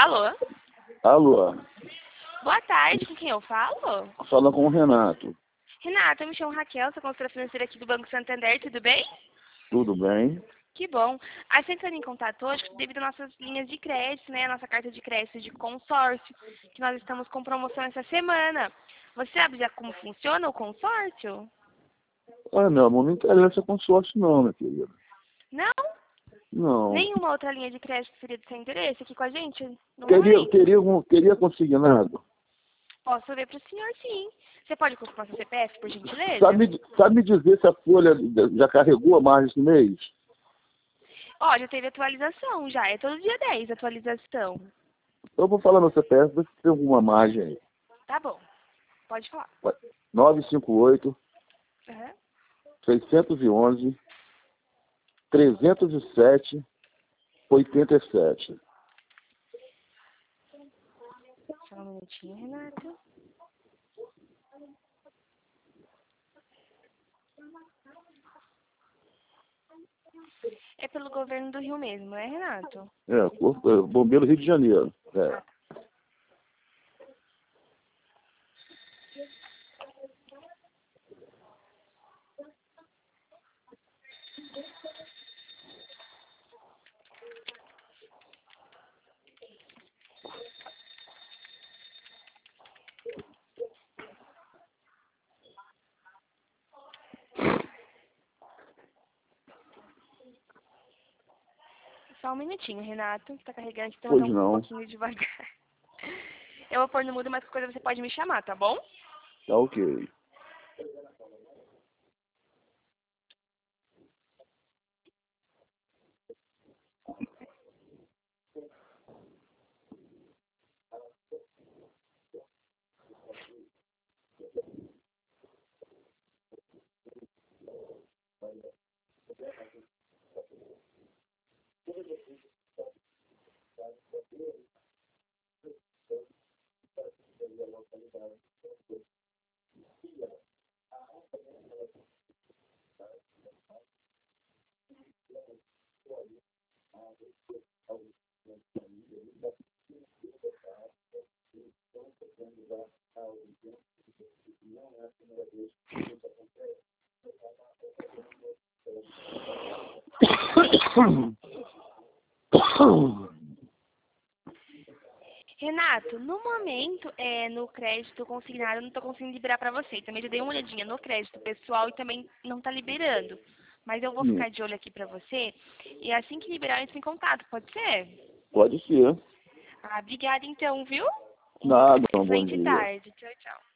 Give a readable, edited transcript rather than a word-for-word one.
Alô? Alô, Boa tarde, com quem eu falo? fala com o Renato. Renata, eu me chamo Raquel, sou consultora financeira aqui do Banco Santander, tudo bem? Tudo bem? Que bom. A gente entrando em contato hoje devido às nossas linhas de crédito, né? A nossa carta de crédito de consórcio, que nós estamos com promoção essa semana. Você sabe já como funciona o consórcio? Ah, meu amor, não interessa consórcio não, minha querida. Não? Não. Nenhuma outra linha de crédito seria do seu interesse aqui com a gente no momento? Queria consignado. Posso ver para o senhor, sim. Você pode confirmar seu CPF, por gentileza? Sabe me dizer se a folha já carregou a mais esse mês? Ó, já teve atualização, já. É todo dia 10 a atualização. Eu vou falar no CPF, ver se tem alguma margem aí. Tá bom. Pode falar. 958 Uhum. 611 307 87. Só um minutinho, Renato. É pelo governo do Rio mesmo, é, Renato? Bombeiro Rio de Janeiro. Ah, tá. Só um minutinho, Renato. Tá carregando, então Pois tá um não. pouquinho devagar. Eu vou pôr no mudo, mas qualquer coisa você pode me chamar, tá bom? Tá ok. Renato, no momento, no crédito consignado, eu não tô conseguindo liberar pra você. Também já dei uma olhadinha no crédito pessoal e também não tá liberando. Mas eu vou ficar de olho aqui pra você. E assim que liberar, eu entro em contato, pode ser? Pode ser. Ah, obrigada então, viu? Uma Nada, um bom excelente dia. tarde. Tchau, tchau.